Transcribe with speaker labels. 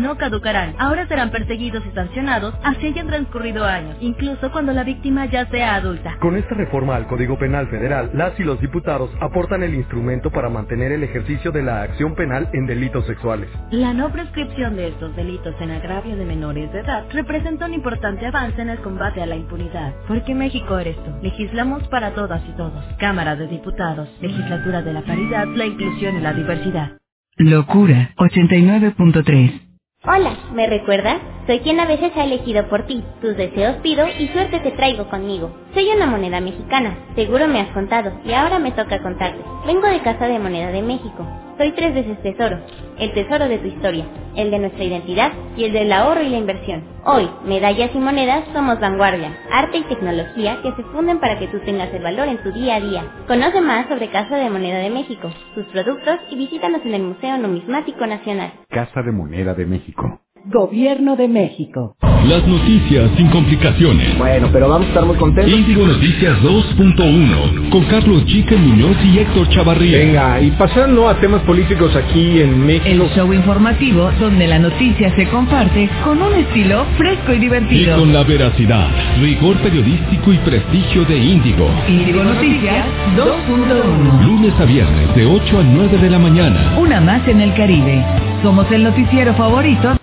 Speaker 1: no caducarán. Ahora serán perseguidos y sancionados así hayan transcurrido años, incluso cuando la víctima ya sea adulta.
Speaker 2: Con esta reforma al Código Penal Federal, las y los diputados aportan el instrumento para mantener el ejercicio de la acción penal en delitos sexuales.
Speaker 1: La no prescripción de estos delitos en agravio de menores de edad representa un importante avance en el combate a la impunidad. Porque México eres tú. Legislamos para todas y todos. Cámara de Diputados. Legislatura de la Paridad, la Inclusión y la Diversidad.
Speaker 3: Locura 89.3.
Speaker 4: Hola, ¿me recuerdas? Soy quien a veces ha elegido por ti. Tus deseos pido y suerte te traigo conmigo. Soy una moneda mexicana, seguro me has contado, y ahora me toca contarte. Vengo de Casa de Moneda de México. Soy 3 veces tesoro. El tesoro de tu historia, el de nuestra identidad y el del ahorro y la inversión. Hoy, medallas y monedas somos vanguardia, arte y tecnología que se funden para que tú tengas el valor en tu día a día. Conoce más sobre Casa de Moneda de México, sus productos y visítanos en el Museo Numismático Nacional.
Speaker 5: Casa de Moneda de México.
Speaker 3: Gobierno de México.
Speaker 6: Las noticias sin complicaciones.
Speaker 7: Bueno, pero vamos a estar muy contentos.
Speaker 6: Índigo Noticias 2.1 con Carlos Chica Muñoz y Héctor Chavarría.
Speaker 8: Venga, y pasando a temas políticos aquí en México.
Speaker 3: El show informativo donde la noticia se comparte con un estilo fresco y divertido.
Speaker 6: Y con la veracidad, rigor periodístico y prestigio de Índigo.
Speaker 3: Índigo Noticias 2.1.
Speaker 6: Lunes a viernes de 8 a 9 de la mañana.
Speaker 3: Una más en el Caribe. Somos el noticiero favorito